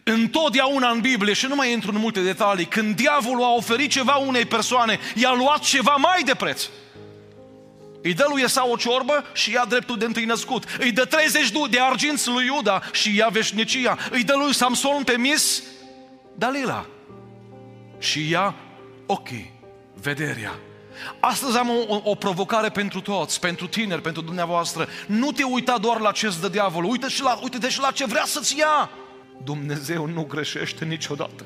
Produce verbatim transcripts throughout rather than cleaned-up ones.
Întotdeauna în Biblie, și nu mai intru în multe detalii, când diavolul a oferit ceva unei persoane, i-a luat ceva mai de preț. Îi dă lui Esau o ciorbă și ia dreptul de întâi născut. Îi dă treizeci de arginți lui Iuda și ia veșnicia. Îi dă lui Samson pe Mis Dalila și ia ochii, vederea. Astăzi am o, o provocare pentru toți, pentru tineri, pentru dumneavoastră. Nu te uita doar la ce îți dă diavolul, uite și la, uite-te și la ce vrea să-ți ia. Dumnezeu nu greșește niciodată.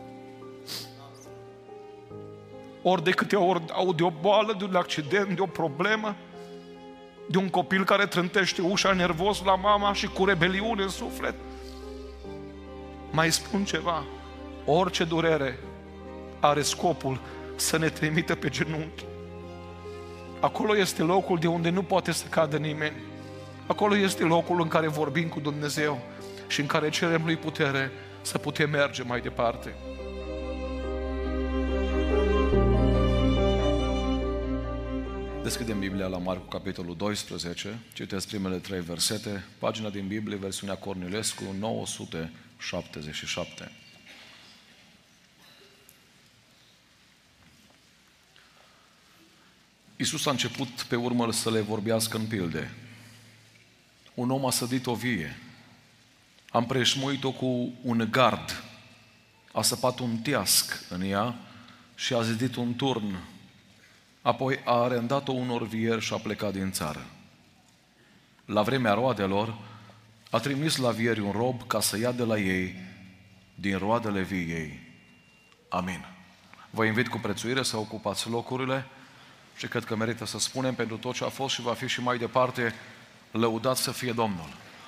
Ori de câte ori au de o boală, de un accident, de o problemă, de un copil care trântește ușa nervos la mama și cu rebeliune în suflet, mai spun ceva, orice durere are scopul să ne trimită pe genunchi. Acolo este locul de unde nu poate să cadă nimeni. Acolo este locul în care vorbim cu Dumnezeu și în care cerem lui putere să putem merge mai departe. Deschidem Biblia la Marcu, capitolul doisprezece, citesc primele trei versete, pagina din Biblie, versiunea Cornilescu, nouă sute șaptezeci și șapte. Iisus a început pe urmă să le vorbească în pilde. Un om a sădit o vie, a împrejmuit-o cu un gard, a săpat un teasc în ea și a zidit un turn. Apoi a arendat-o unor vieri și a plecat din țară. La vremea roadelor, a trimis la vieri un rob ca să ia de la ei din roadele viei. Amin. Vă invit cu prețuire să ocupați locurile și cred că merită să spunem pentru tot ce a fost și va fi și mai departe, lăudat să fie Domnul.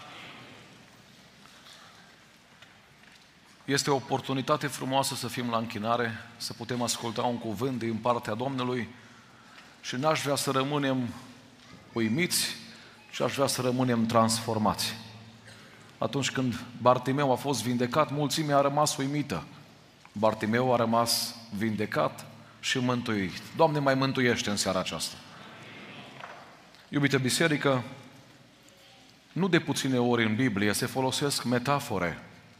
Este o oportunitate frumoasă să fim la închinare, să putem asculta un cuvânt din partea Domnului și n-aș vrea să rămânem uimiți, ci aș vrea să rămânem transformați. Atunci când Bartimeu a fost vindecat, mulțimea a rămas uimită. Bartimeu a rămas vindecat și mântuit. Doamne, mai mântuiește în seara aceasta. Iubită biserică, nu de puține ori în Biblie se folosesc metafore,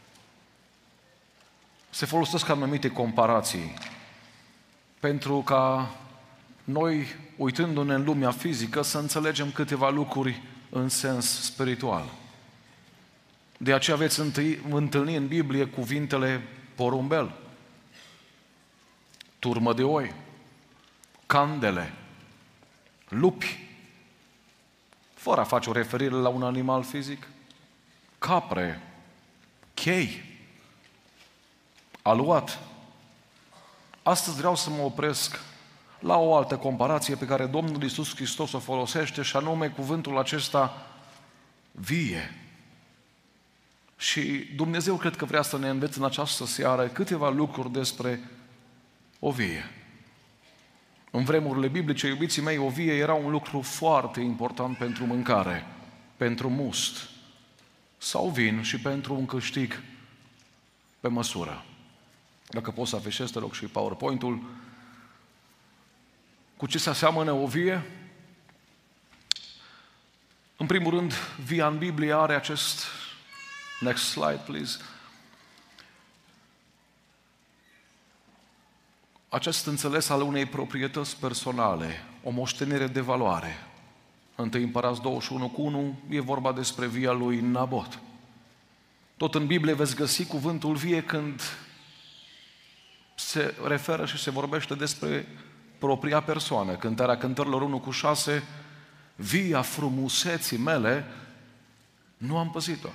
se folosesc anumite comparații, pentru ca noi, uitându-ne în lumea fizică, să înțelegem câteva lucruri în sens spiritual. De aceea veți întâlni în Biblie cuvintele porumbel, turmă de oi, candele, lupi, fără a face o referire la un animal fizic, capre, chei, aluat. Astăzi vreau să mă opresc la o altă comparație pe care Domnul Iisus Hristos o folosește și anume cuvântul acesta vie. Și Dumnezeu cred că vrea să ne învețe în această seară câteva lucruri despre o vie. În vremurile biblice, iubiții mei, o vie era un lucru foarte important pentru mâncare, pentru must sau vin și pentru un câștig pe măsură. Dacă poți să afișezi, te rog, și PowerPoint-ul. Cu ce se aseamănă o vie? În primul rând, via în Biblie are acest, next slide please, acest înțeles al unei proprietăți personale, o moștenire de valoare. întâi Împărați douăzeci și unu cu unu e vorba despre via lui Nabot. Tot în Biblie veți găsi cuvântul vie când se referă și se vorbește despre propria persoană. Cântarea Cântărilor unu cu șase, via frumuseții mele, nu am păzit-o.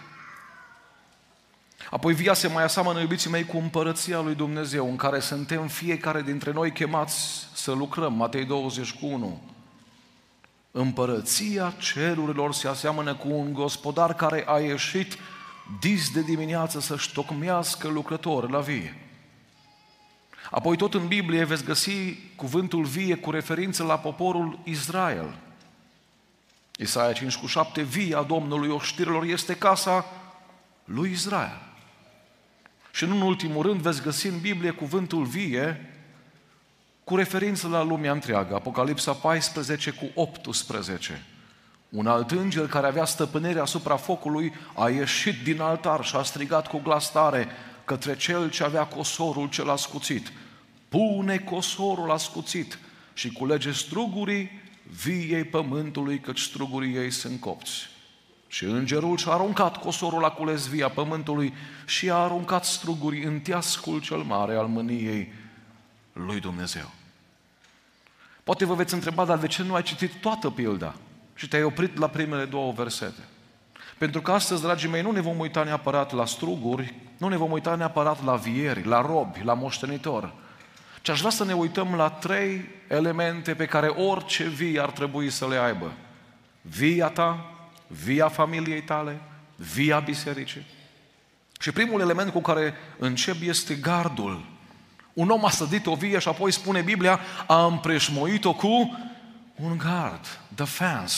Apoi via se mai aseamănă, iubiții mei, cu împărăția lui Dumnezeu, în care suntem fiecare dintre noi chemați să lucrăm. Matei douăzeci cu unu. Împărăția cerurilor se aseamănă cu un gospodar care a ieșit dis de dimineață să-și tocmească lucrători la vie. Apoi tot în Biblie veți găsi cuvântul vie cu referință la poporul Israel. Isaia cinci cu șapte, via Domnului oștirilor este casa lui Israel. Și nu în ultimul rând veți găsi în Biblie cuvântul vie cu referință la lumea întreagă. Apocalipsa paisprezece cu optsprezece. Un alt înger care avea stăpânire asupra focului a ieșit din altar și a strigat cu glas tare către cel ce avea cosorul cel ascuțit: pune cosorul ascuțit și culege strugurii viei pământului, căci strugurii ei sunt copți. Și îngerul și-a aruncat cosorul la cules via pământului și a aruncat strugurii în teascul cel mare al mâniei lui Dumnezeu. Poate vă veți întreba, dar de ce nu ai citit toată pilda și te-ai oprit la primele două versete? Pentru că astăzi, dragii mei, nu ne vom uita neapărat la struguri, nu ne vom uita neapărat la vieri, la robi, la moștenitor, ci aș vrea să ne uităm la trei elemente pe care orice vie ar trebui să le aibă. Via ta, via familiei tale, via bisericii. Și primul element cu care încep este gardul. Un om a sădit o vie și apoi spune Biblia, a împreșmuit-o cu un gard, the fence.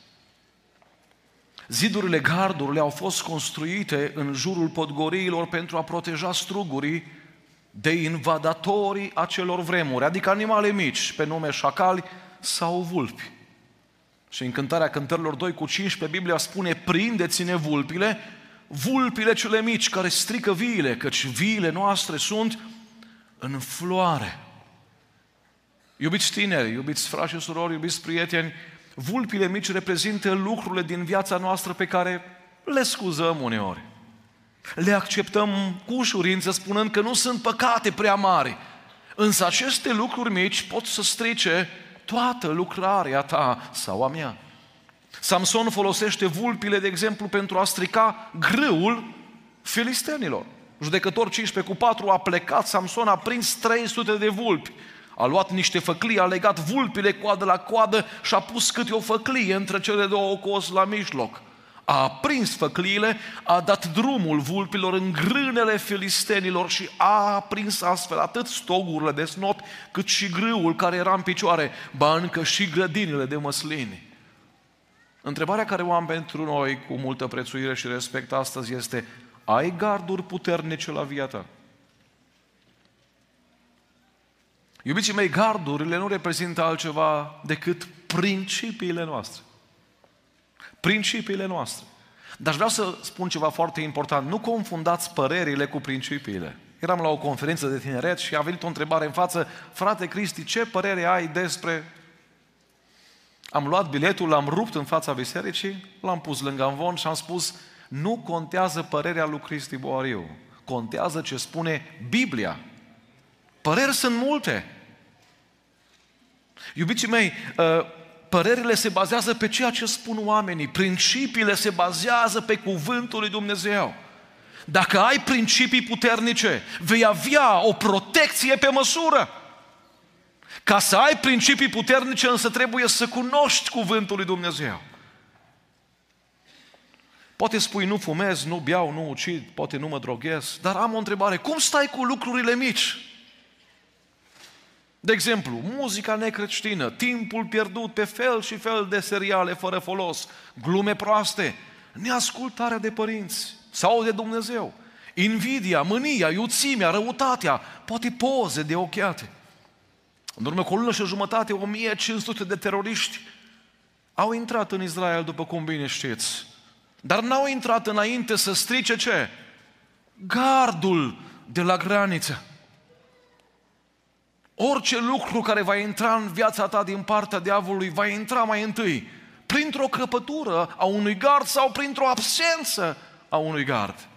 Zidurile gardurile au fost construite în jurul podgoriilor pentru a proteja strugurii de invadatorii acelor vremuri, adică animale mici, pe nume șacali sau vulpi. Și în Cântarea Cântărilor doi cu cincisprezece, Biblia spune, prindeți-ne vulpile, vulpile cele mici care strică viile, căci viile noastre sunt în floare. Iubiți tineri, iubiți frați și surori, iubiți prieteni, vulpile mici reprezintă lucrurile din viața noastră pe care le scuzăm uneori. Le acceptăm cu ușurință, spunând că nu sunt păcate prea mari. Însă aceste lucruri mici pot să strice toată lucrarea ta sau a mea. Samson folosește vulpile, de exemplu, pentru a strica grâul filistenilor. Judecător cincisprezece cu patru, a plecat Samson, a prins trei sute de vulpi. A luat niște făclii, a legat vulpile coadă la coadă și a pus câte o făclie între cele două cozi la mijloc. A aprins făcliile, a dat drumul vulpilor în grânele filistenilor și a aprins astfel atât stogurile de snot, cât și grâul care era în picioare, ba încă și grădinile de măslini. Întrebarea care o am pentru noi cu multă prețuire și respect astăzi este: ai garduri puternice la via ta? Iubiții mei, gardurile nu reprezintă altceva decât principiile noastre. Principiile noastre. Dar vreau să spun ceva foarte important. Nu confundați părerile cu principiile. Eram la o conferință de tineret și a venit o întrebare în față: frate Cristi, ce părere ai despre... Am luat biletul, l-am rupt în fața bisericii, l-am pus lângă amvon și am spus: nu contează părerea lui Cristi Boariu, contează ce spune Biblia. Păreri sunt multe. Iubiții mei, părerile se bazează pe ceea ce spun oamenii, principiile se bazează pe cuvântul lui Dumnezeu. Dacă ai principii puternice, vei avea o protecție pe măsură. Ca să ai principii puternice, însă trebuie să cunoști cuvântul lui Dumnezeu. Poate spui: nu fumez, nu beau, nu ucid, poate nu mă droghez, dar am o întrebare: cum stai cu lucrurile mici? De exemplu, muzica necreștină, timpul pierdut pe fel și fel de seriale fără folos, glume proaste, neascultarea de părinți sau de Dumnezeu, invidia, mânia, iuțimea, răutatea, poate poze de ochiate. În urmă cu o lună și o jumătate, o mie cinci sute de teroriști au intrat în Israel, după cum bine știți. Dar n-au intrat înainte să strice ce? Gardul de la graniță. Orice lucru care va intra în viața ta din partea diavolului va intra mai întâi printr-o crăpătură a unui gard sau printr-o absență a unui gard.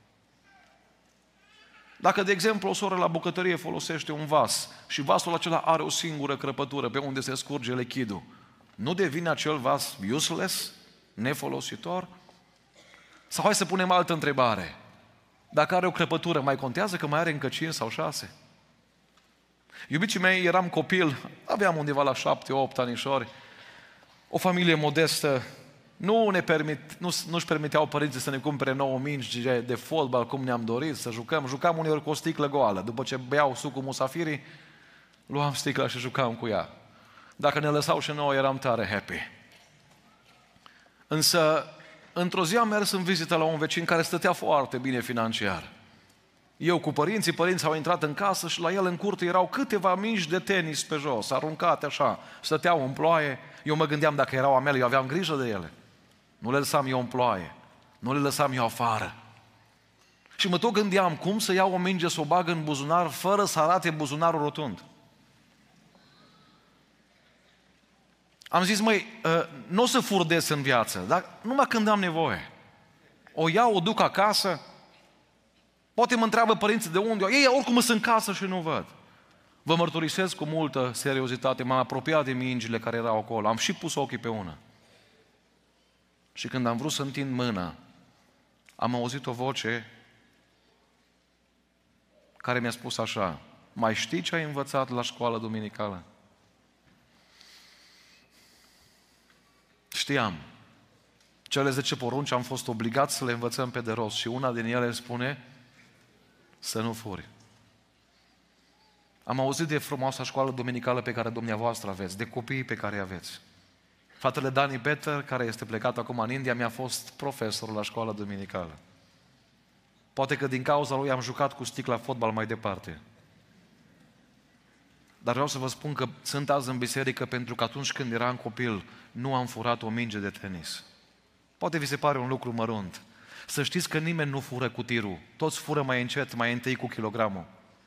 Dacă, de exemplu, o soră la bucătărie folosește un vas și vasul acela are o singură crăpătură pe unde se scurge lichidul, nu devine acel vas useless, nefolositor? Sau hai să punem altă întrebare: dacă are o crăpătură, mai contează că mai are încă cinci sau șase? Iubiții mei, eram copil, aveam undeva la șapte, opt anișori, o familie modestă, nu ne permit, nu, nu-și permiteau părinții să ne cumpere nouă mingi de, de fotbal cum ne-am dorit, să jucăm. Jucam uneori cu o sticlă goală. După ce beau sucul musafirii, luam sticla și jucam cu ea. Dacă ne lăsau și nouă, eram tare happy. Însă, într-o zi am mers în vizită la un vecin care stătea foarte bine financiar. Eu cu părinții, părinții au intrat în casă și la el în curte erau câteva mingi de tenis pe jos, aruncate așa, stăteau în ploaie. Eu mă gândeam dacă erau a mele, eu aveam grijă de ele. Nu le lăsam eu în ploaie, nu le lăsam eu afară. Și mă tot gândeam cum să iau o minge să o bag în buzunar fără să arate buzunarul rotund. Am zis, măi, nu o să fur des în viață, dar numai când am nevoie. O iau, o duc acasă, poate mă întreabă părinții de unde, ei oricum sunt în casă și nu văd. Vă mărturisesc cu multă seriozitate, m-am apropiat de mingile care erau acolo, am și pus ochii pe una. Și când am vrut să întind mâna, am auzit o voce care mi-a spus așa, mai știi ce ai învățat la școală duminicală? Știam. Cele zece porunci am fost obligat să le învățăm pe de rost și una din ele spune să nu furi. Am auzit de frumoasa școală duminicală pe care dumneavoastră aveți, de copiii pe care îi aveți. Fratele Dani Peter, care este plecat acum în India, mi-a fost profesor la școala duminicală. Poate că din cauza lui am jucat cu sticla fotbal mai departe. Dar vreau să vă spun că sunt azi în biserică pentru că atunci când eram copil nu am furat o minge de tenis. Poate vi se pare un lucru mărunt. Să știți că nimeni nu fură cu tirul. Toți fură mai încet, mai întâi cu kilogramul.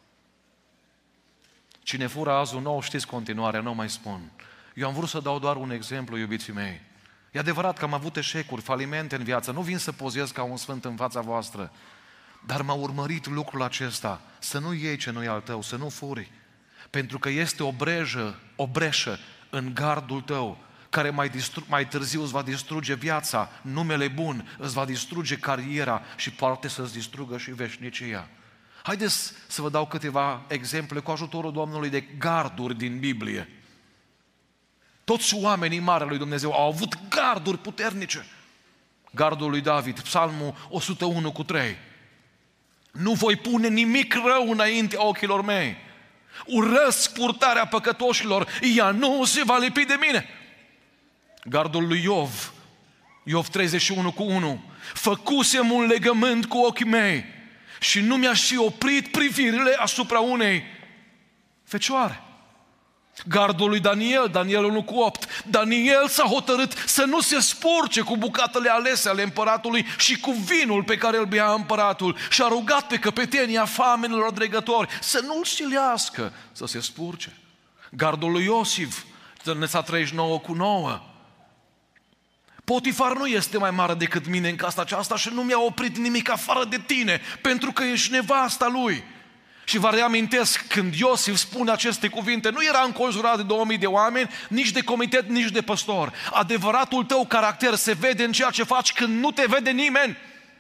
Cine fură azi un nou, știți continuarea, nu mai spun. Eu am vrut să dau doar un exemplu, iubiții mei. E adevărat că am avut eșecuri, falimente în viață. Nu vin să pozez ca un sfânt în fața voastră. Dar m-a urmărit lucrul acesta. Să nu iei ce nu e al tău, să nu furi. Pentru că este o brejă, o breșă în gardul tău, care mai, distru- mai târziu îți va distruge viața, numele bun, îți va distruge cariera și poate să-ți distrugă și veșnicia. Haideți să vă dau câteva exemple cu ajutorul Domnului de garduri din Biblie. Toți oamenii mari lui Dumnezeu au avut garduri puternice. Gardul lui David, Psalmul o sută unu cu trei. Nu voi pune nimic rău înaintea ochilor mei. Urăsc purtarea păcătoșilor, ea nu se va lipi de mine. Gardul lui Iov, Iov treizeci și unu cu unu. Făcusem un legământ cu ochii mei și nu mi-a și oprit privirile asupra unei fecioare. Gardul lui Daniel, Daniel unu cu opt. Daniel s-a hotărât să nu se spurce cu bucatele alese ale împăratului și cu vinul pe care îl bea împăratul și a rugat pe căpetenia famenilor dregători să nu-l silească să se spurce. Gardul lui Iosif, Tănăța treizeci și nouă cu nouă. Potifar nu este mai mare decât mine în casa aceasta și nu mi-a oprit nimic afară de tine, pentru că ești nevasta lui. Și vă reamintesc, când Iosif spune aceste cuvinte, nu era înconjurat de două mii de oameni, nici de comitet, nici de păstor. Adevăratul tău caracter se vede în ceea ce faci când nu te vede nimeni.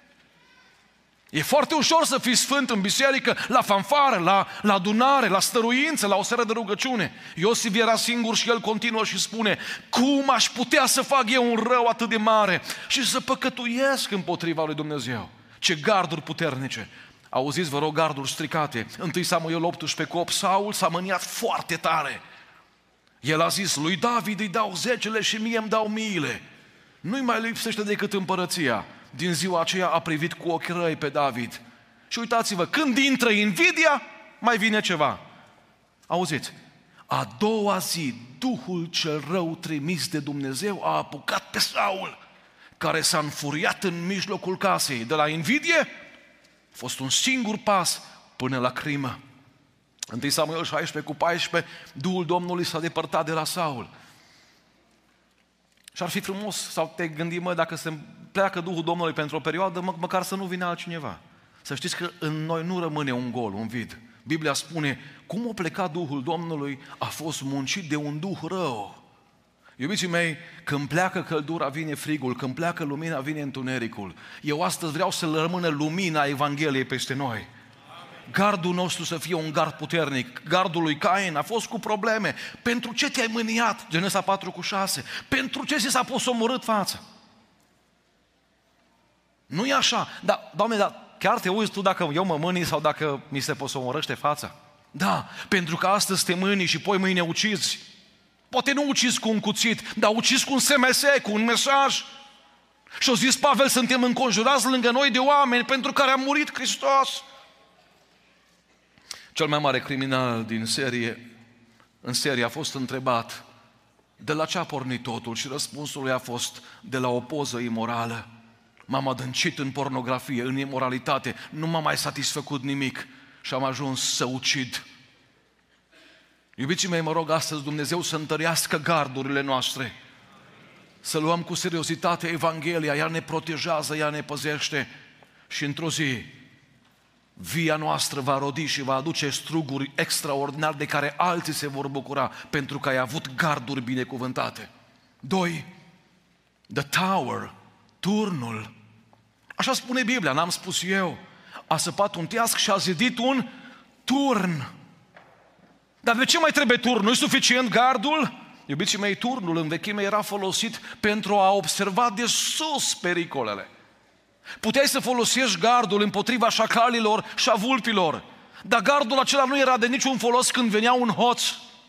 E foarte ușor să fii sfânt în biserică, la fanfară, la, la adunare, la stăruință, la o seară de rugăciune. Iosif era singur și el continuă și spune: cum aș putea să fac eu un rău atât de mare și să păcătuiesc împotriva lui Dumnezeu? Ce garduri puternice! Auziți, vă rog, garduri stricate. întâi Samuel optsprezece cu opt. Saul s-a mâniat foarte tare. El a zis: lui David îi dau zecele și mie îmi dau miile. Nu-i mai lipsește decât împărăția. Din ziua aceea a privit cu ochi răi pe David. Și uitați-vă, când intră invidia, mai vine ceva. Auziți, a doua zi, Duhul cel rău trimis de Dumnezeu a apucat pe Saul, care s-a înfuriat în mijlocul casei. De la invidie a fost un singur pas până la crimă. întâi Samuel șaisprezece cu paisprezece, Duhul Domnului s-a depărtat de la Saul. Și ar fi frumos, sau te gândi, mă, dacă se pleacă Duhul Domnului pentru o perioadă, mă, măcar să nu vină altcineva. Să știți că în noi nu rămâne un gol, un vid. Biblia spune, cum a plecat Duhul Domnului, a fost muncit de un duh rău. Iubiții mei, când pleacă căldura, vine frigul, când pleacă lumina, vine întunericul. Eu astăzi vreau să rămână lumina Evangheliei peste noi. Gardul nostru să fie un gard puternic. Gardul lui Cain a fost cu probleme. Pentru ce te-ai mâniat? Genesa patru cu șase. Pentru ce ți s-a posomorât fața? Nu e așa. Dar, Doamne, dar chiar te uiți tu dacă eu mă mâni sau dacă mi se posomorăște fața? Da, pentru că astăzi te mâni și poi mâine ucizi. Poate nu ucizi cu un cuțit, dar ucizi cu un S M S, cu un mesaj. Și-o zis Pavel, suntem înconjurați lângă noi de oameni pentru care a murit Hristos. Cel mai mare criminal din serie, în serie a fost întrebat de la ce a pornit totul și răspunsul lui a fost de la o poză imorală. M-am adâncit în pornografie, în imoralitate, nu m-a mai satisfăcut nimic și am ajuns să ucid. Iubiții mei, mă rog astăzi Dumnezeu să întărească gardurile noastre, să luăm cu seriozitate Evanghelia, ea ne protejează, ea ne păzește și într-o zi via noastră va rodi și va aduce struguri extraordinari de care alții se vor bucura pentru că ai avut garduri binecuvântate. Doi, the tower, turnul. Așa spune Biblia, n-am spus eu. A săpat un teasc și a zidit un turn. Dar de ce mai trebuie turn? Nu-i suficient gardul? Iubiții mei, turnul în vechime era folosit pentru a observa de sus pericolele. Puteai să folosești gardul împotriva șacalilor și a vulpilor, dar gardul acela nu era de niciun folos când venea un hoț.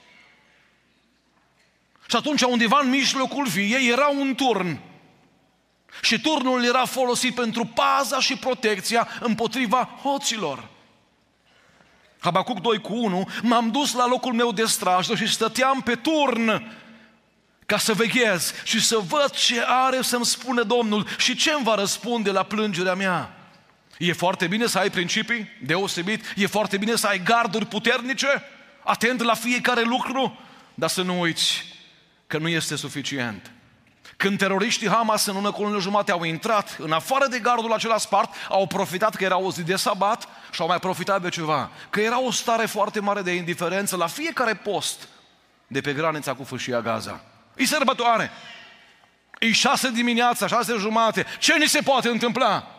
Și atunci undeva în mijlocul viei era un turn. Și turnul era folosit pentru paza și protecția împotriva hoților. Habacuc doi cu unu, m-am dus la locul meu de strajdă și stăteam pe turn ca să veghez și să văd ce are să-mi spună Domnul și ce îmi va răspunde la plângerea mea. E foarte bine să ai principii deosebit, e foarte bine să ai garduri puternice, atent la fiecare lucru, dar să nu uiți că nu este suficient. Când teroriștii Hamas în una cu lună jumate au intrat, în afară de gardul acela spart, au profitat că era o zi de sabat și au mai profitat de ceva. Că era o stare foarte mare de indiferență la fiecare post de pe granița cu Fâșia Gaza. E sărbătoare. E șase dimineața, șase jumate. Ce ni se poate întâmpla?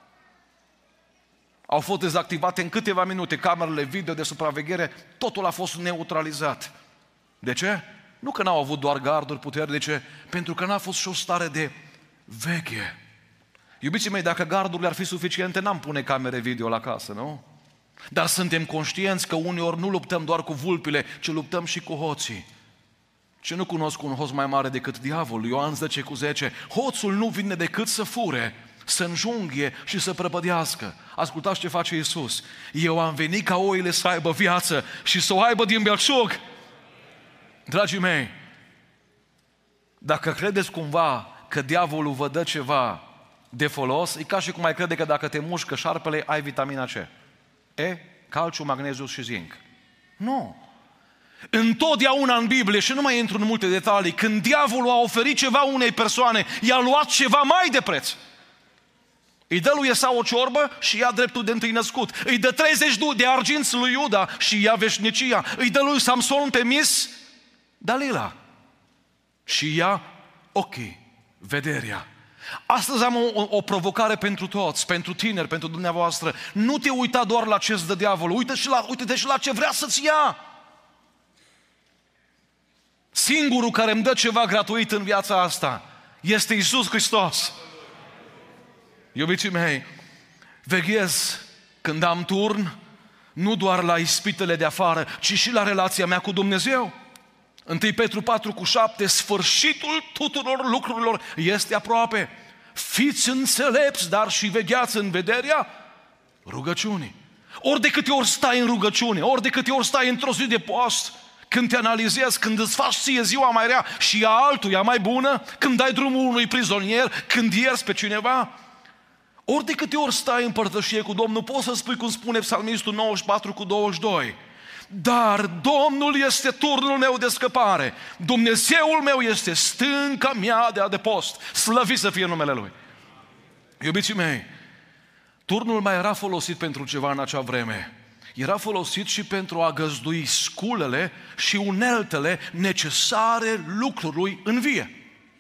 Au fost dezactivate în câteva minute camerele video de supraveghere, totul a fost neutralizat. De ce? Nu că n-au avut doar garduri puternice, pentru că n-a fost și o stare de veche. Iubiții mei, dacă gardurile ar fi suficiente, n-am pune camere video la casă, nu? Dar suntem conștienți că uneori nu luptăm doar cu vulpile, ci luptăm și cu hoții. Ce nu cunosc un hoț mai mare decât diavolul? Ioan zece cu zece. Hoțul nu vine decât să fure, să înjunghie și să prăpădească. Ascultați ce face Iisus. Eu am venit ca oile să aibă viață și să o aibă din belșug. Dragii mei, dacă credeți cumva că diavolul vă dă ceva de folos, e ca și cum ai crede că dacă te mușcă șarpele, ai vitamina C. E, calciu, magneziu și zinc. Nu. Întotdeauna în Biblie, și nu mai intru în multe detalii, când diavolul a oferit ceva unei persoane, i-a luat ceva mai de preț. Îi dă lui Esau o ciorbă și ia dreptul de întâi născut. Îi dă treizeci de arginți lui Iuda și ia veșnicia. Îi dă lui Samson pe mis Dalila și ia ochii, vederea. Astăzi am o, o provocare pentru toți, pentru tineri, pentru dumneavoastră. Nu te uita doar la ce-ți dă diavolul, uite-te și la, uite-te și la ce vrea să-ți ia. Singurul care îmi dă ceva gratuit în viața asta este Iisus Hristos. Iubiții mei, veghez când am turn, nu doar la ispitele de afară, ci și la relația mea cu Dumnezeu. întâi Petru patru cu șapte, sfârșitul tuturor lucrurilor este aproape. Fiți înțelepți, dar și vegheați în vederea rugăciunii. Ori de câte ori stai în rugăciune, ori de câte ori stai într-o zi de post, când te analizezi, când îți faci ție ziua mai rea și ea altuia mai bună, când dai drumul unui prizonier, când ierți pe cineva, ori de câte ori stai în părtășie cu Domnul, poți să spui cum spune Psalmistul nouăzeci și patru cu douăzeci și doi. Dar Domnul este turnul meu de scăpare, Dumnezeul meu este stânca mea de adăpost, slăvit să fie numele Lui. Iubiții mei, turnul mai era folosit pentru ceva în acea vreme. Era folosit și pentru a găzdui sculele și uneltele necesare lucrului în vie.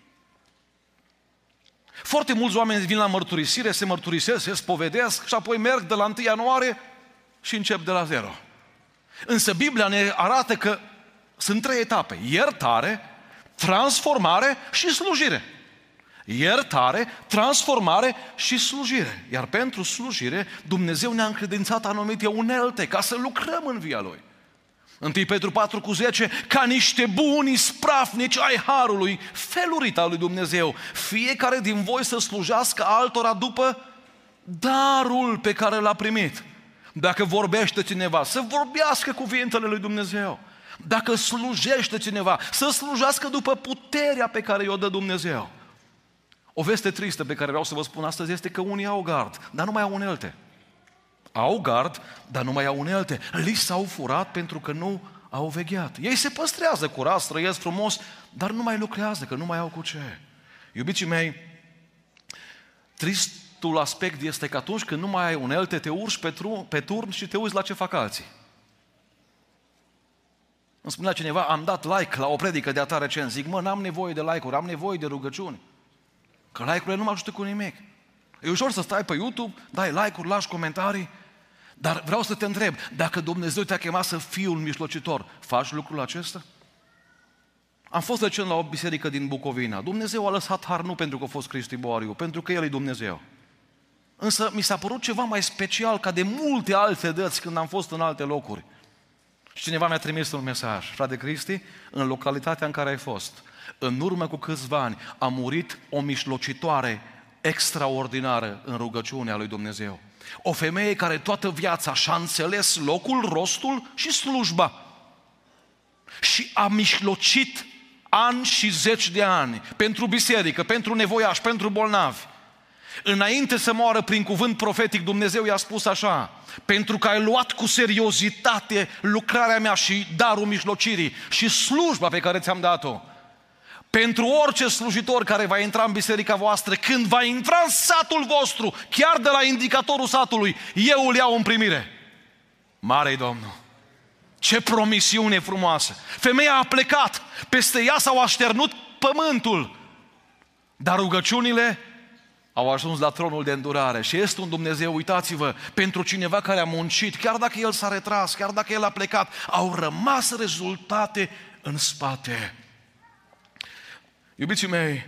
Foarte mulți oameni vin la mărturisire, se mărturisesc, se spovedesc și apoi merg de la întâi ianuarie și încep de la zero. Însă Biblia ne arată că sunt trei etape: iertare, transformare și slujire. Iertare, transformare și slujire. Iar pentru slujire Dumnezeu ne-a încredințat anumite unelte ca să lucrăm în via Lui. întâi Petru patru cu zece, ca niște buni ispravnici ai harului felurit al lui Dumnezeu, fiecare din voi să slujească altora după darul pe care l-a primit. Dacă vorbește cineva, să vorbească cuvintele lui Dumnezeu. Dacă slujește cineva, să slujească după puterea pe care i-o dă Dumnezeu. O veste tristă pe care vreau să vă spun astăzi este că unii au gard, dar nu mai au unelte. Au gard, dar nu mai au unelte. Li s-au furat pentru că nu au vegheat. Ei se păstrează curați, trăiesc frumos, dar nu mai lucrează, că nu mai au cu ce. Iubiții mei, tristul aspect este că atunci când nu mai ai unelte, te urci pe, tru- pe turn și te uiți la ce fac alții. Îmi spunea cineva, am dat like la o predică de atare recent. Zic, mă, n-am nevoie de like-uri, am nevoie de rugăciuni. Că like-urile nu mă ajută cu nimic. E ușor să stai pe YouTube, dai like-uri, lași comentarii, dar vreau să te întreb, dacă Dumnezeu te-a chemat să fii un mijlocitor, faci lucrul acesta? Am fost recent la o biserică din Bucovina. Dumnezeu a lăsat har nu pentru că a fost Cristi Boariu, pentru că El e Dumnezeu. Însă mi s-a părut ceva mai special ca de multe alte dăți când am fost în alte locuri. Și cineva mi-a trimis un mesaj. Frate Cristi, în localitatea în care ai fost, în urmă cu câțiva ani, a murit o mijlocitoare extraordinară în rugăciunea lui Dumnezeu. O femeie care toată viața și-a înțeles locul, rostul și slujba. Și a mijlocit ani și zeci de ani pentru biserică, pentru nevoiași, pentru bolnavi. Înainte să moară prin cuvânt profetic, Dumnezeu i-a spus așa: pentru că ai luat cu seriozitate lucrarea mea și darul mijlocirii și slujba pe care ți-am dat-o. Pentru orice slujitor care va intra în biserica voastră, când va intra în satul vostru, chiar de la indicatorul satului, eu îl iau în primire. Mare-i Domnul! Ce promisiune frumoasă! Femeia a plecat, peste ea s-au așternut pământul, dar rugăciunile au ajuns la tronul de îndurare. Și este un Dumnezeu, uitați-vă, pentru cineva care a muncit, chiar dacă el s-a retras, chiar dacă el a plecat, au rămas rezultate în spate. Iubiții mei,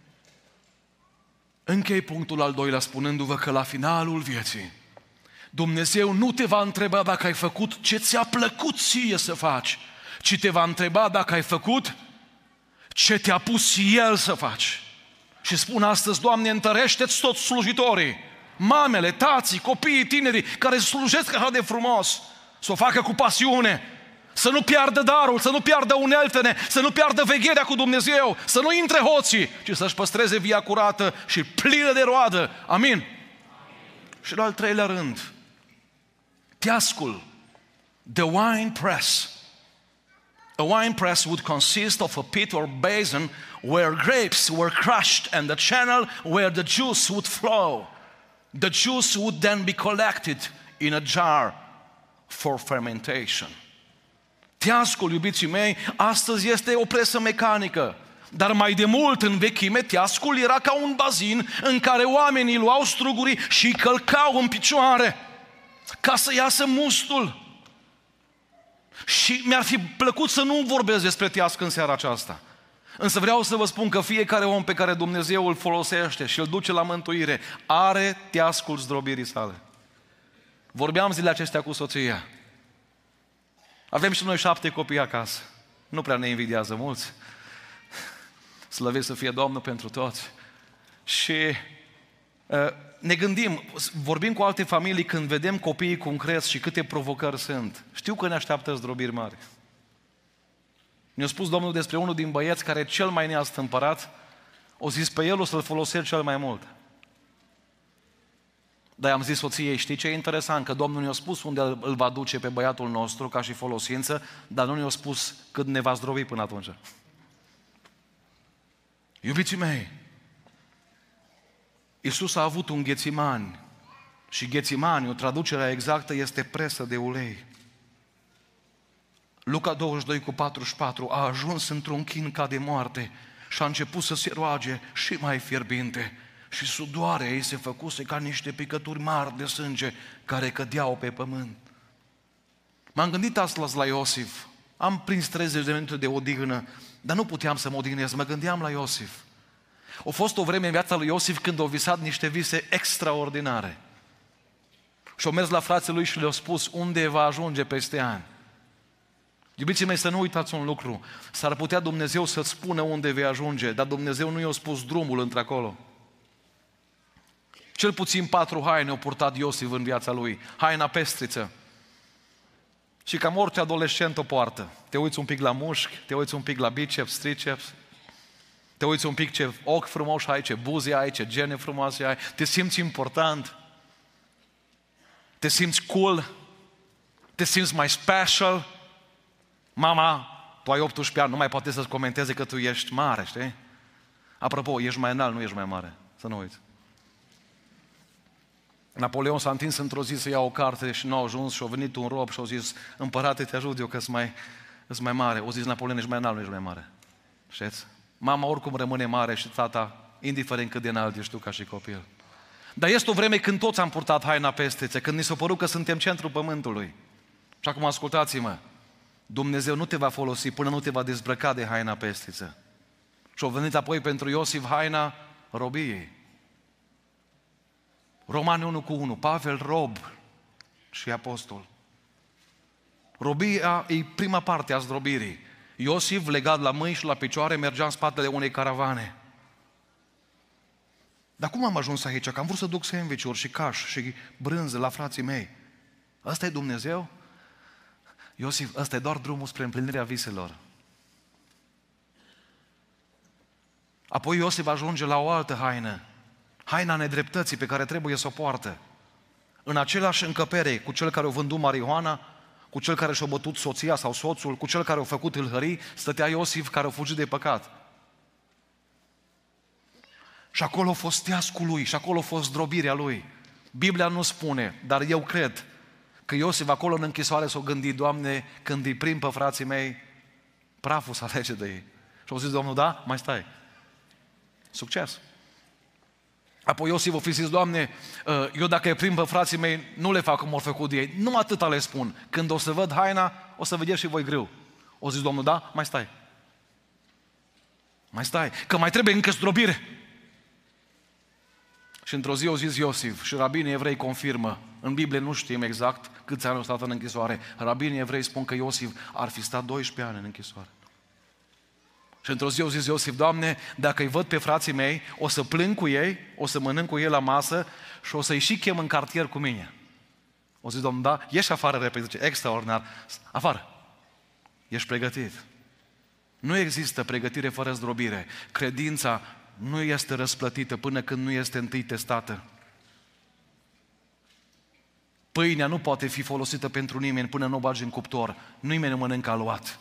închei punctul al doilea spunându-vă că la finalul vieții Dumnezeu nu te va întreba dacă ai făcut ce ți-a plăcut ție să faci, ci te va întreba dacă ai făcut ce te-a pus El să faci. Și spun astăzi, Doamne, întărește-ți toți slujitorii, mamele, tații, copiii, tinerii care slujesc așa de frumos, să o facă cu pasiune, să nu piardă darul, să nu piardă uneltele, să nu piardă vegherea cu Dumnezeu, să nu intre hoții, ci să-și păstreze via curată și plină de roadă. Amin? Amin. Și în al treilea rând, teascul, the wine press. A wine press would consist of a pit or basin where grapes were crushed and the channel where the juice would flow. The juice would then be collected in a jar for fermentation. Teascul, iubiții mei, astăzi este o presă mecanică, dar mai de mult în vechime teascul era ca un bazin în care oamenii luau strugurii și îi călcau în picioare ca să iasă mustul. Și mi-ar fi plăcut să nu vorbesc despre teasc în seara aceasta. Însă vreau să vă spun că fiecare om pe care Dumnezeu îl folosește și îl duce la mântuire are teascul zdrobirii sale. Vorbeam zilele acestea cu soția. Avem și noi șapte copii acasă. Nu prea ne invidiază mulți. Slăvesc să fie Domnul pentru toți. Și uh, ne gândim, vorbim cu alte familii când vedem copiii cum cresc și câte provocări sunt. Știu că ne așteaptă zdrobiri mari. Mi-a spus Domnul despre unul din băieți care cel mai neastâmpărat, o zis pe el o să-l folosesc cel mai mult. Dar am zis soției, știi ce e interesant? Că Domnul ne-a spus unde îl va duce pe băiatul nostru ca și folosință, dar nu ne-a spus cât ne va zdrobi până atunci. Iubiții mei, Iisus a avut un Ghețimani și Ghețimani, o traducere exactă, este presă de ulei. Luca douăzeci și doi cu patruzeci și patru, a ajuns într-un chin ca de moarte și a început să se roage și mai fierbinte și sudoarea ei se făcuse ca niște picături mari de sânge care cădeau pe pământ. M-am gândit astăzi la Iosif, am prins treizeci de minute de odihnă, dar nu puteam să mă odihnesc, mă gândeam la Iosif. A fost o vreme în viața lui Iosif când a visat niște vise extraordinare. Și a mers la frații lui și le-a spus unde va ajunge peste ani. Iubiții mei, să nu uitați un lucru. S-ar putea Dumnezeu să-ți spună unde vei ajunge, dar Dumnezeu nu i-a spus drumul într-acolo. Cel puțin patru haine au purtat Iosif în viața lui. Haina pestriță. Și cam orice adolescent o poartă. Te uiți un pic la mușchi, te uiți un pic la biceps, triceps, te uiți un pic ce ochi frumoși ai, ce buze ai, ce gene frumoase ai, te simți important, te simți cool, te simți mai special. Mama, tu ai optsprezece ani, nu mai poate să-ți comenteze că tu ești mare, știi? Apropo, ești mai înalt, nu ești mai mare, să nu uiți. Napoleon s-a întins într-o zi să ia o carte și nu a ajuns și a venit un rob și a zis: împărate, te ajut eu că sunt mai, mai mare. O zis Napoleon: ești mai înalt, nu ești mai mare. Știți? Mama oricum rămâne mare și tata, indiferent cât de înalt ești tu ca și copil. Dar este o vreme când toți am purtat haina pestriță, când ni s-a părut că suntem centrul pământului. Și acum ascultați-mă, Dumnezeu nu te va folosi până nu te va dezbrăca de haina pestriță. Și a venit apoi pentru Iosif haina robiei. Romani unu cu unu, Pavel rob și apostol. Robia e prima parte a zdrobirii. Iosif, legat la mâini și la picioare, mergea în spatele unei caravane. Dar cum am ajuns aici? Că am vrut să duc sandwich-uri și caș și brânză la frații mei. Ăsta e Dumnezeu? Iosif, ăsta e doar drumul spre împlinirea viselor. Apoi Iosif ajunge la o altă haină. Haina nedreptății pe care trebuie să o poartă. În același încăpere cu cel care a vândut marihuana, cu cel care și-a bătut soția sau soțul, cu cel care a făcut tâlhării, stătea Iosif care a fugit de păcat. Și acolo a fost teascul lui, și acolo a fost zdrobirea lui. Biblia nu spune, dar eu cred că Iosif acolo în închisoare s-a gândit: Doamne, când îi prind pe frații mei, praful să alege de ei. Și au zis Domnul: da, mai stai. Succes! Apoi Iosif o fi zis: Doamne, eu dacă îi prind pe frații mei, nu le fac cum au făcut de ei. Nu atâta le spun. Când o să văd haina, o să vedeți și voi greu. O zis Domnul: da, mai stai. Mai stai, că mai trebuie încă zdrobire. Și într-o zi o zis Iosif, și rabinii evrei confirmă, în Biblie nu știm exact câți ani a stat în închisoare, rabinii evrei spun că Iosif ar fi stat doisprezece ani în închisoare. Și într-o zi o zis Iosif: Doamne, dacă îi văd pe frații mei, o să plâng cu ei, o să mănânc cu ei la masă și o să-i și chem în cartier cu mine. O zis Domnul: da, ieși afară repede. Zice: extraordinar, afară. Ești pregătit. Nu există pregătire fără zdrobire. Credința nu este răsplătită până când nu este întâi testată. Pâinea nu poate fi folosită pentru nimeni până nu o bagi în cuptor. Nimeni nu mănâncă aluat.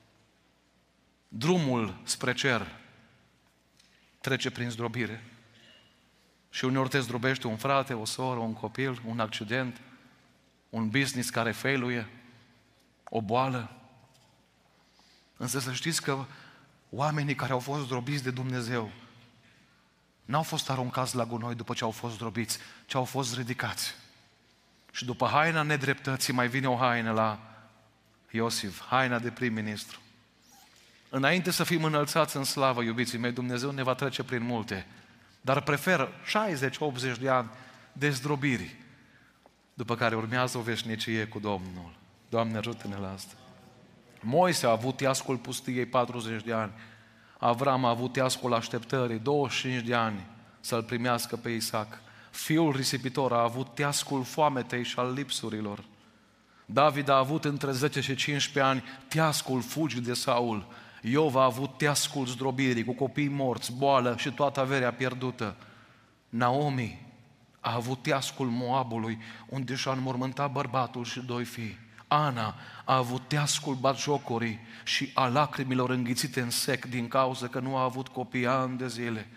Drumul spre cer trece prin zdrobire. Și uneori te zdrobește un frate, o soră, un copil, un accident, un business care failuie, o boală. Însă să știți că oamenii care au fost zdrobiți de Dumnezeu n-au fost aruncați la gunoi după ce au fost zdrobiți, ci au fost ridicați. Și după haina nedreptății mai vine o haină la Iosif, haina de prim-ministru. Înainte să fim înălțați în slavă, iubiții mei, Dumnezeu ne va trece prin multe, dar preferă șaizeci optzeci de ani de zdrobiri, după care urmează o veșnicie cu Domnul. Doamne, ajută-ne la asta. Moise a avut teascul pustiei patruzeci de ani. Avram a avut teascul așteptării douăzeci și cinci de ani să-l primească pe Isaac. Fiul risipitor a avut teascul foametei și al lipsurilor. David a avut între zece și cincisprezece ani teascul fugii de Saul. Iov a avut teascul zdrobirii cu copii morți, boală și toată averea pierdută. Naomi a avut teascul Moabului, unde și-a înmormântat bărbatul și doi fii. Ana a avut teascul batjocorii și a lacrimilor înghițite în sec din cauza că nu a avut copii ani de zile.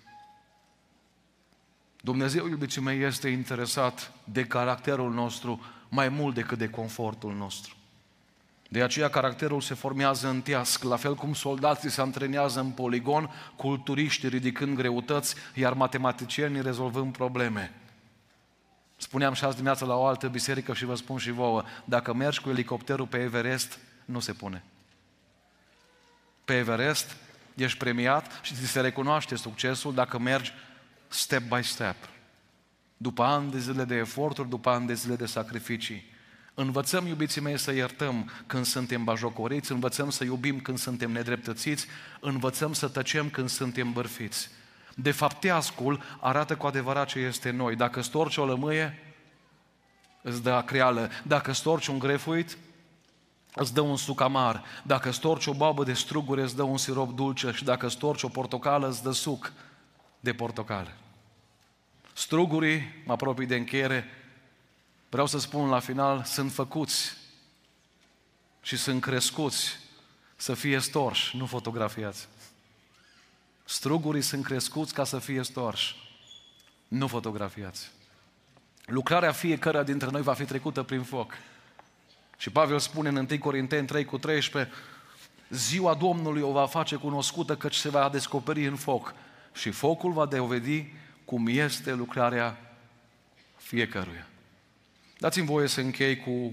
Dumnezeu, iubiții mei, este interesat de caracterul nostru mai mult decât de confortul nostru. De aceea caracterul se formează în teasc, la fel cum soldații se antrenează în poligon, culturiștii ridicând greutăți, iar matematicienii rezolvând probleme. Spuneam și azi dimineața la o altă biserică și vă spun și vouă, dacă mergi cu elicopterul pe Everest, nu se pune. Pe Everest ești premiat și ți se recunoaște succesul dacă mergi step by step. După ani de zile de eforturi, după ani de zile de sacrificii. Învățăm, iubiții mei, să iertăm când suntem bajocoriți, învățăm să iubim când suntem nedreptățiți, învățăm să tăcem când suntem bârfiți. De fapt, teascul arată cu adevărat ce este în noi. Dacă storci o lămâie, îți dă acreală. Dacă storci un grefuit, îți dă un suc amar. Dacă storci o babă de struguri, îți dă un sirop dulce. Și dacă storci o portocală, îți dă suc de portocală. Strugurii, mă apropii de încheiere, vreau să spun la final, sunt făcuți și sunt crescuți să fie storși, nu fotografiați. Strugurii sunt crescuți ca să fie storși, nu fotografiați. Lucrarea fiecăruia dintre noi va fi trecută prin foc. Și Pavel spune în întâi Corinteni trei cu treisprezece, ziua Domnului o va face cunoscută, căci se va descoperi în foc și focul va dovedi cum este lucrarea fiecăruia. Dați-mi voie să închei cu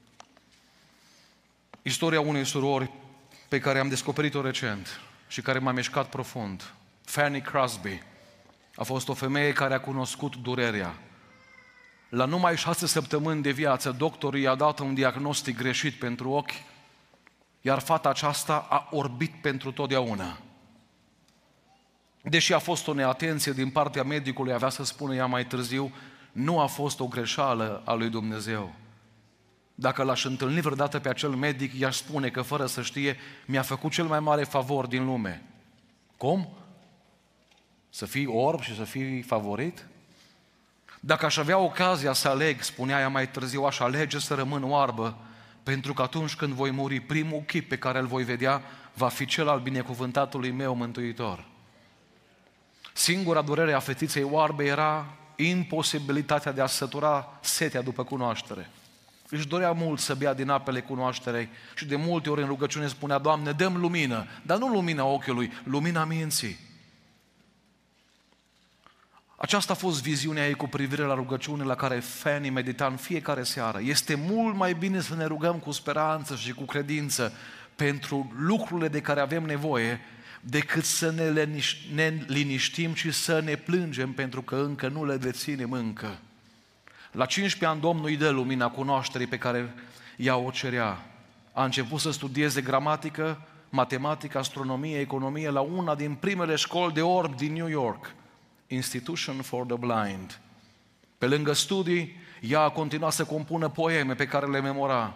istoria unei surori pe care am descoperit-o recent și care m-a mișcat profund. Fanny Crosby a fost o femeie care a cunoscut durerea. La numai șase săptămâni de viață, doctorii i-a dat un diagnostic greșit pentru ochi, iar fata aceasta a orbit pentru totdeauna. Deși a fost o neatenție din partea medicului, avea să spună ea mai târziu, nu a fost o greșeală a lui Dumnezeu. Dacă l-aș întâlni vreodată pe acel medic, i-aș spune că fără să știe, mi-a făcut cel mai mare favor din lume. Cum? Să fii orb și să fii favorit? Dacă aș avea ocazia să aleg, spunea ea mai târziu, aș alege să rămân oarbă, pentru că atunci când voi muri, primul chip pe care îl voi vedea va fi cel al binecuvântatului meu Mântuitor. Singura durere a fetiței oarbe era imposibilitatea de a sătura setea după cunoaștere. Își dorea mult să bea din apele cunoașterei și de multe ori în rugăciune spunea, Doamne, dă-mi lumină, dar nu lumina ochiului, lumina minții. Aceasta a fost viziunea ei cu privire la rugăciune la care Fanny medita în fiecare seară. Este mult mai bine să ne rugăm cu speranță și cu credință pentru lucrurile de care avem nevoie, decât să ne, ne liniștim și să ne plângem pentru că încă nu le deținem încă. La cincisprezece ani Domnul îi dă lumina cunoașterii pe care ea o cerea. A început să studieze gramatică, matematică, astronomie, economie la una din primele școli de orb din New York, Institution for the Blind. Pe lângă studii, ea a continuat să compună poeme pe care le memora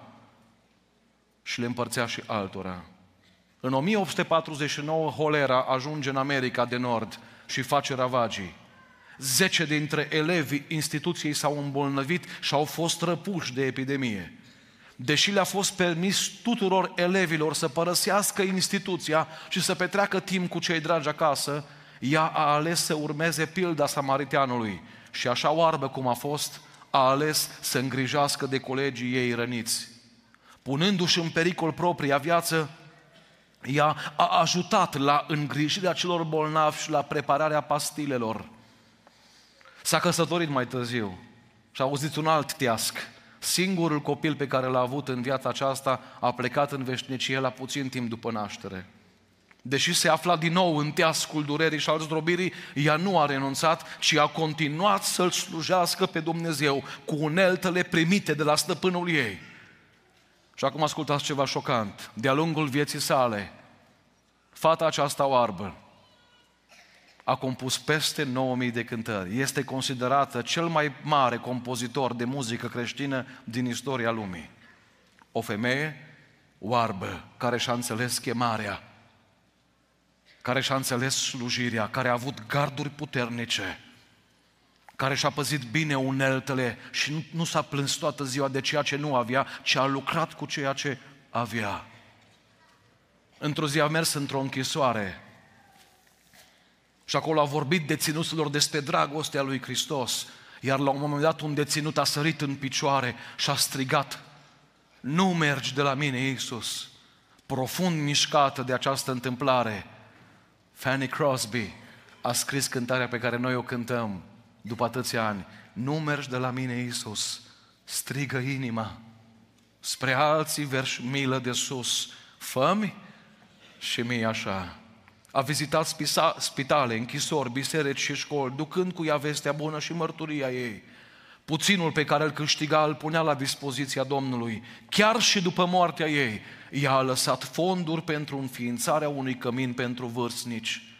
și le împărțea și altora. În o mie opt sute patruzeci și nouă, holera ajunge în America de Nord și face ravagii. Zece dintre elevii instituției s-au îmbolnăvit și au fost răpuși de epidemie. Deși le-a fost permis tuturor elevilor să părăsească instituția și să petreacă timp cu cei dragi acasă, ea a ales să urmeze pilda samariteanului și așa oarbă cum a fost, a ales să îngrijească de colegii ei răniți. Punându-și în pericol propria viață, ea a ajutat la îngrijirea celor bolnavi și la prepararea pastilelor. S-a căsătorit mai târziu și a auzit un alt teasc. Singurul copil pe care l-a avut în viața aceasta a plecat în veșnicie la puțin timp după naștere. Deși se afla din nou în teascul durerii și al zdrobirii, ea nu a renunțat, ci a continuat să-L slujească pe Dumnezeu cu uneltele primite de la stăpânul ei. Și acum ascultați ceva șocant. De-a lungul vieții sale, fata aceasta oarbă a compus peste nouă mii de cântări. Este considerată cel mai mare compozitor de muzică creștină din istoria lumii. O femeie oarbă care și-a înțeles chemarea, care și-a înțeles slujirea, care a avut garduri puternice, care și-a păzit bine uneltele și nu, nu s-a plâns toată ziua de ceea ce nu avea, ci a lucrat cu ceea ce avea. Într-o zi a mers într-o închisoare și acolo a vorbit deținuților despre dragostea lui Hristos, iar la un moment dat un deținut a sărit în picioare și a strigat, nu mergi de la mine, Iisus. Profund mișcată de această întâmplare, Fanny Crosby a scris cântarea pe care noi o cântăm după atâția ani. Nu mergi de la mine, Iisus, strigă inima. Spre alții verși milă de sus, fă-mi și mie așa. A vizitat spisa, spitale, închisori, biserici și școli, ducând cu ea vestea bună și mărturia ei. Puținul pe care îl câștiga îl punea la dispoziția Domnului. Chiar și după moartea ei, ea a lăsat fonduri pentru înființarea unui cămin pentru vârstnici.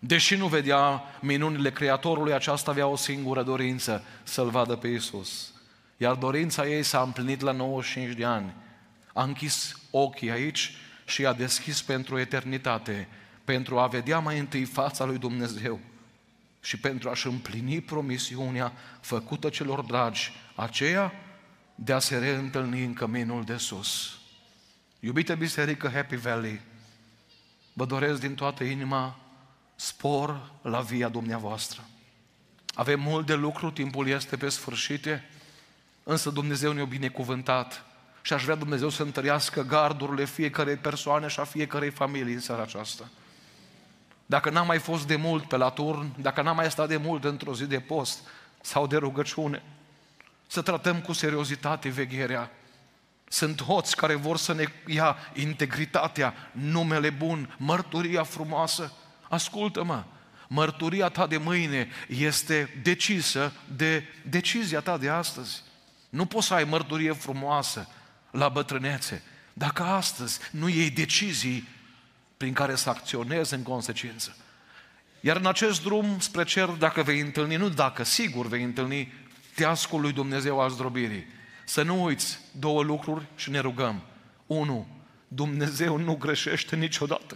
Deși nu vedea minunile Creatorului, aceasta avea o singură dorință, să-L vadă pe Iisus. Iar dorința ei s-a împlinit la nouăzeci și cinci de ani. A închis ochii aici și a deschis pentru eternitate, pentru a vedea mai întâi fața lui Dumnezeu și pentru a-și împlini promisiunea făcută celor dragi, aceea de a se reîntâlni în căminul de sus. Iubite biserică Happy Valley, vă doresc din toată inima spor la via dumneavoastră. Avem mult de lucru, timpul este pe sfârșite, însă Dumnezeu ne-a binecuvântat și aș vrea Dumnezeu să întărească gardurile fiecarei persoane și a fiecarei familii în seara aceasta. Dacă n-am mai fost de mult pe la turn, dacă n-am mai stat de mult într-o zi de post sau de rugăciune, să tratăm cu seriozitate vegherea. Sunt hoți care vor să ne ia integritatea, numele bun, mărturia frumoasă. Ascultă-mă, mărturia ta de mâine este decisă de decizia ta de astăzi. Nu poți să ai mărturie frumoasă la bătrânețe dacă astăzi nu iei decizii prin care să acționezi în consecință. Iar în acest drum spre cer, dacă vei întâlni, nu dacă, sigur vei întâlni teascul lui Dumnezeu al zdrobirii. Să nu uiți două lucruri și ne rugăm. Unu, Dumnezeu nu greșește niciodată.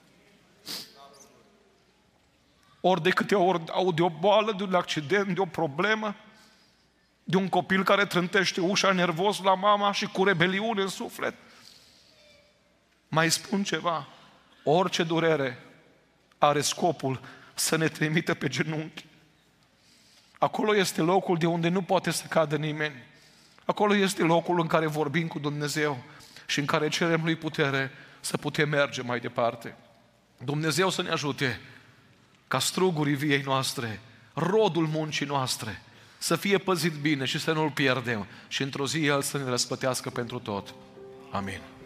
Ori de câte ori au de o boală, de un accident, de o problemă, de un copil care trântește ușa nervos la mama și cu rebeliune în suflet, mai spun ceva. Orice durere are scopul să ne trimită pe genunchi. Acolo este locul de unde nu poate să cadă nimeni. Acolo este locul în care vorbim cu Dumnezeu și în care cerem Lui putere să putem merge mai departe. Dumnezeu să ne ajute ca strugurii viei noastre, rodul muncii noastre, să fie păzit bine și să nu-l pierdem și într-o zi El să ne răspătească pentru tot. Amin.